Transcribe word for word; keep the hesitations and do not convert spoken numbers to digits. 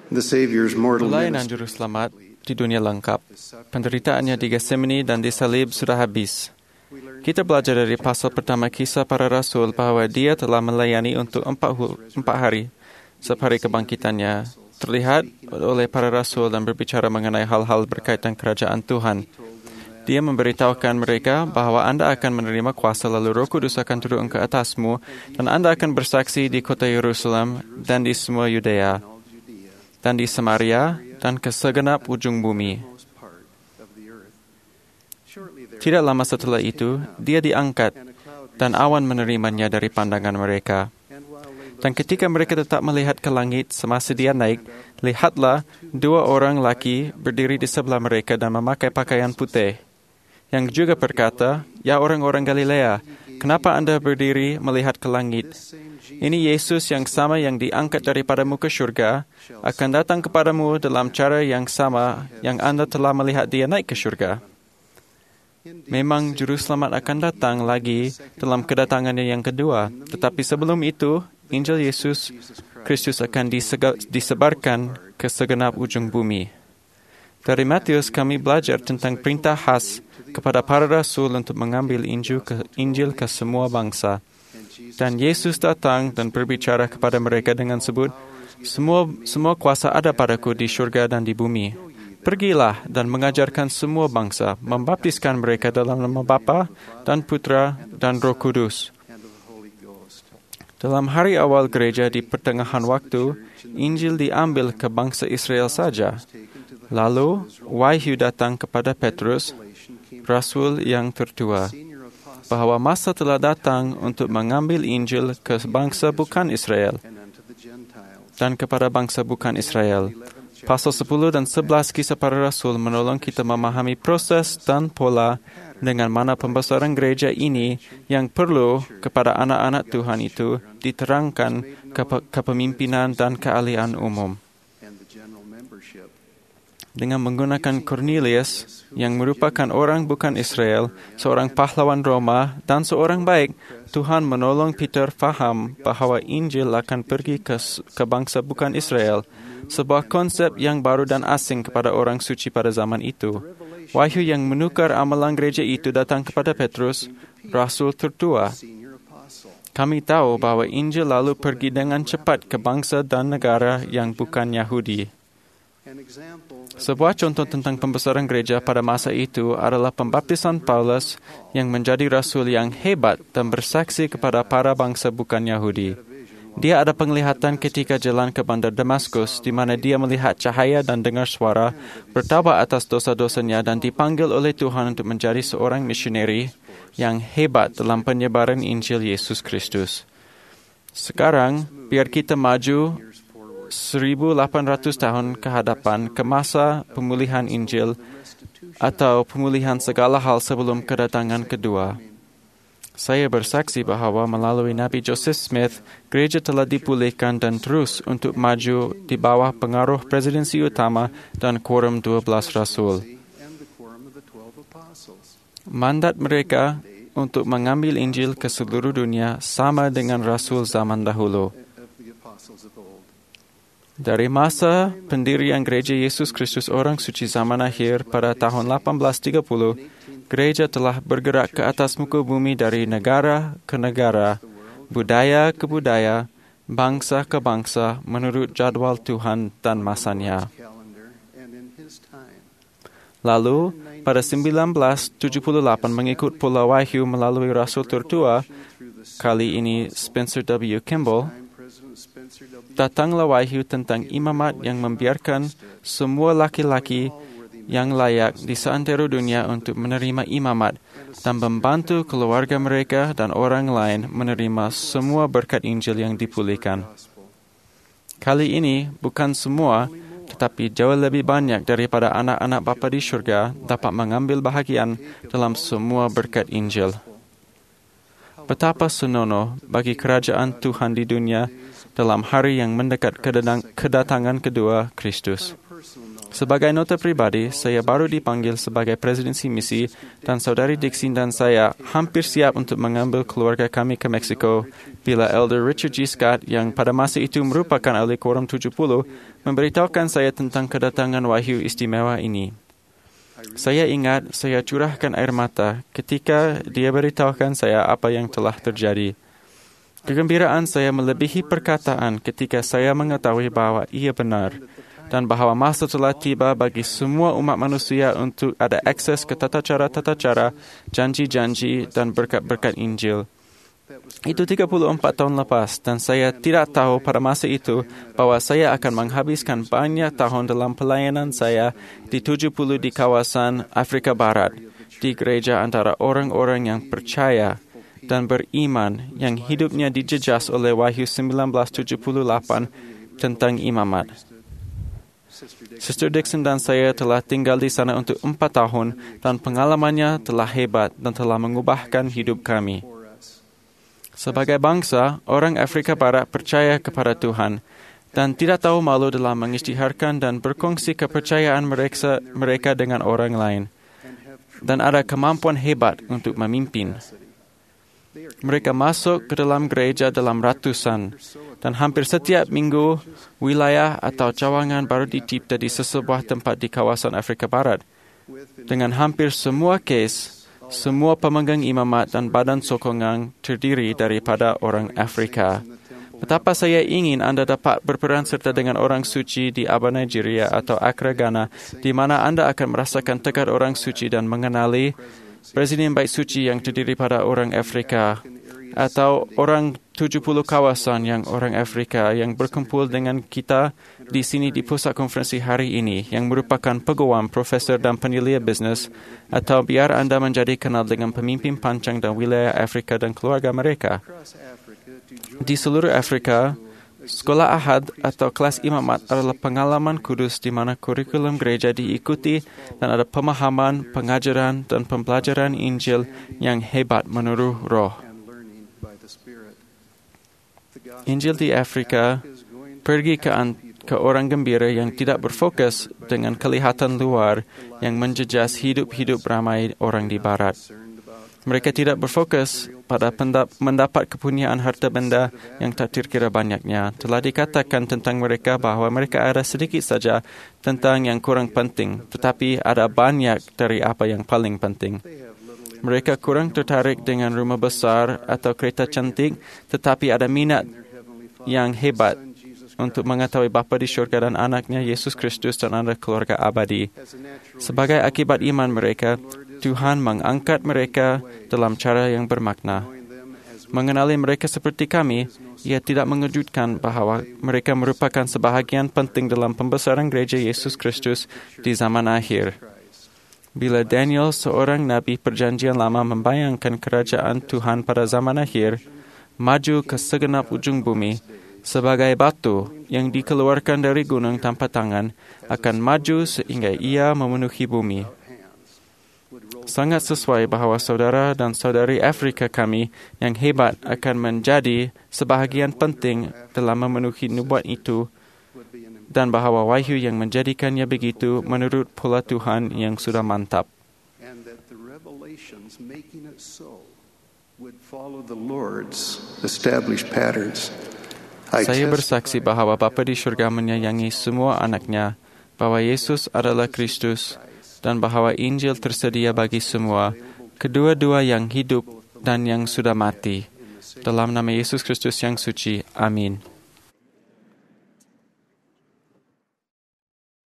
the Savior's mortal Pelayanan ministry. Juru Selamat di dunia lengkap. Penderitaannya di Getsemani dan di salib sudah habis. Kita belajar dari pasal pertama Kisah Para Rasul bahawa dia telah melayani untuk empat, hu- empat hari. Sehari kebangkitannya terlihat oleh para rasul dan berbicara mengenai hal-hal berkaitan kerajaan Tuhan. Dia memberitahukan mereka bahawa anda akan menerima kuasa lalu Roh Kudus akan turun ke atasmu dan anda akan bersaksi di kota Yerusalem dan di semua Yudea dan di Samaria dan ke segenap ujung bumi. Tidak lama setelah itu, dia diangkat dan awan menerimanya dari pandangan mereka. Dan ketika mereka tetap melihat ke langit semasa dia naik, lihatlah dua orang laki berdiri di sebelah mereka dan memakai pakaian putih, yang juga berkata, "Ya orang-orang Galilea, kenapa anda berdiri melihat ke langit? Ini Yesus yang sama yang diangkat daripadamu ke syurga, akan datang kepadamu dalam cara yang sama yang anda telah melihat dia naik ke syurga." Memang Juru Selamat akan datang lagi dalam kedatangannya yang kedua, tetapi sebelum itu, Injil Yesus Kristus akan disega- disebarkan ke segenap ujung bumi. Dari Matius kami belajar tentang perintah khas kepada para rasul untuk mengambil Injil ke, Injil ke semua bangsa. Dan Yesus datang dan berbicara kepada mereka dengan sebut, Semua semua kuasa ada padaku di syurga dan di bumi. Pergilah dan mengajarkan semua bangsa, membaptiskan mereka dalam nama Bapa dan Putra dan Roh Kudus. Dalam hari awal gereja di pertengahan waktu, Injil diambil ke bangsa Israel saja. Lalu, wahyu datang kepada Petrus, rasul yang tertua, bahawa masa telah datang untuk mengambil Injil ke bangsa bukan Israel dan kepada bangsa bukan Israel. Pasal sepuluh dan sebelas Kisah Para Rasul menolong kita memahami proses dan pola dengan mana pembesaran gereja ini yang perlu kepada anak-anak Tuhan itu diterangkan ke kepemimpinan dan keahlian umum. Dengan menggunakan Cornelius, yang merupakan orang bukan Israel, seorang pahlawan Roma dan seorang baik, Tuhan menolong Peter faham bahawa Injil akan pergi ke, ke bangsa bukan Israel, sebuah konsep yang baru dan asing kepada orang suci pada zaman itu. Wahyu yang menukar amalan gereja itu datang kepada Petrus, rasul tertua. Kami tahu bahawa Injil lalu pergi dengan cepat ke bangsa dan negara yang bukan Yahudi. Sebuah contoh tentang pembesaran gereja pada masa itu adalah pembaptisan Paulus yang menjadi rasul yang hebat dan bersaksi kepada para bangsa bukan Yahudi. Dia ada penglihatan ketika jalan ke bandar Damaskus, di mana dia melihat cahaya dan dengar suara, bertaubat atas dosa-dosanya dan dipanggil oleh Tuhan untuk menjadi seorang misioneri yang hebat dalam penyebaran Injil Yesus Kristus. Sekarang, biar kita maju seribu lapan ratus tahun ke hadapan ke masa pemulihan Injil atau pemulihan segala hal sebelum kedatangan kedua. Saya bersaksi bahawa melalui Nabi Joseph Smith, gereja telah dipulihkan dan terus untuk maju di bawah pengaruh presidensi utama dan quorum dua belas rasul. Mandat mereka untuk mengambil Injil ke seluruh dunia sama dengan rasul zaman dahulu. Dari masa pendirian Gereja Yesus Kristus Orang Suci Zaman Akhir pada tahun lapan belas tiga puluh, gereja telah bergerak ke atas muka bumi dari negara ke negara, budaya ke budaya, bangsa ke bangsa menurut jadual Tuhan dan masanya. Lalu, pada sembilan belas tujuh puluh lapan mengikut pola wahyu melalui Rasul tertua, kali ini Spencer W. Kimball, datanglah wahyu tentang imamat yang membiarkan semua laki-laki yang layak di seantero dunia untuk menerima imamat dan membantu keluarga mereka dan orang lain menerima semua berkat Injil yang dipulihkan. Kali ini bukan semua, tetapi jauh lebih banyak daripada anak-anak Bapa di syurga dapat mengambil bahagian dalam semua berkat Injil. Betapa senonoh bagi kerajaan Tuhan di dunia dalam hari yang mendekat kedatangan kedua Kristus. Sebagai nota pribadi, saya baru dipanggil sebagai presidensi misi dan saudari Dixie dan saya hampir siap untuk mengambil keluarga kami ke Meksiko bila Elder Richard G. Scott yang pada masa itu merupakan ahli Quorum tujuh puluh memberitahukan saya tentang kedatangan wahyu istimewa ini. Saya ingat saya curahkan air mata ketika dia beritahukan saya apa yang telah terjadi. Kegembiraan saya melebihi perkataan ketika saya mengetahui bahawa ia benar dan bahawa masa telah tiba bagi semua umat manusia untuk ada akses ke tata cara-tata cara, janji-janji dan berkat-berkat Injil. Itu tiga puluh empat tahun lepas dan saya tidak tahu pada masa itu bahawa saya akan menghabiskan banyak tahun dalam pelayanan saya di tujuh puluh di kawasan Afrika Barat, di gereja antara orang-orang yang percaya dan beriman yang hidupnya dijejas oleh Wahyu sembilan belas tujuh puluh lapan tentang imamat. Sister Dixon dan saya telah tinggal di sana untuk empat tahun dan pengalamannya telah hebat dan telah mengubahkan hidup kami. Sebagai bangsa, orang Afrika Barat percaya kepada Tuhan dan tidak tahu malu dalam mengisytiharkan dan berkongsi kepercayaan mereka, mereka dengan orang lain dan ada kemampuan hebat untuk memimpin. Mereka masuk ke dalam gereja dalam ratusan dan hampir setiap minggu wilayah atau cawangan baru dicipta di sesebuah tempat di kawasan Afrika Barat. Dengan hampir semua kes, semua pemegang imamat dan badan sokongan terdiri daripada orang Afrika. Betapa saya ingin anda dapat berperan serta dengan orang suci di Aba Nigeria atau Accra, Ghana, di mana anda akan merasakan tekad orang suci dan mengenali Presiden Bait Suci yang terdiri pada orang Afrika atau orang tujuh puluh kawasan yang orang Afrika yang berkumpul dengan kita di sini di pusat konferensi hari ini yang merupakan peguam, profesor dan penilai bisnes atau biar anda menjadi kenal dengan pemimpin pancang dan wilayah Afrika dan keluarga mereka. Di seluruh Afrika, sekolah Ahad atau kelas imamat adalah pengalaman kudus di mana kurikulum gereja diikuti dan ada pemahaman, pengajaran dan pembelajaran Injil yang hebat menurut roh. Injil di Afrika pergi ke, an- ke orang gembira yang tidak berfokus dengan kelihatan luar yang menjejas hidup-hidup ramai orang di Barat. Mereka tidak berfokus pada pendap- mendapat kepunyaan harta benda yang tak terkira banyaknya. Telah dikatakan tentang mereka bahawa mereka ada sedikit saja tentang yang kurang penting, tetapi ada banyak dari apa yang paling penting. Mereka kurang tertarik dengan rumah besar atau kereta cantik, tetapi ada minat yang hebat untuk mengetahui Bapa di syurga dan anaknya Yesus Kristus dan ada keluarga abadi. Sebagai akibat iman mereka, Tuhan mengangkat mereka dalam cara yang bermakna. Mengenali mereka seperti kami, ia tidak mengejutkan bahawa mereka merupakan sebahagian penting dalam pembesaran gereja Yesus Kristus di zaman akhir. Bila Daniel, seorang nabi perjanjian lama, membayangkan kerajaan Tuhan pada zaman akhir, maju ke segenap ujung bumi, sebagai batu yang dikeluarkan dari gunung tanpa tangan, akan maju sehingga ia memenuhi bumi. Sangat sesuai bahawa saudara dan saudari Afrika kami yang hebat akan menjadi sebahagian penting dalam memenuhi nubuat itu dan bahawa wahyu yang menjadikannya begitu menurut pola Tuhan yang sudah mantap. Saya bersaksi bahawa Bapa di syurga menyayangi semua anaknya, bahawa Yesus adalah Kristus dan bahawa Injil tersedia bagi semua, kedua-dua yang hidup dan yang sudah mati. Dalam nama Yesus Kristus yang suci. Amin.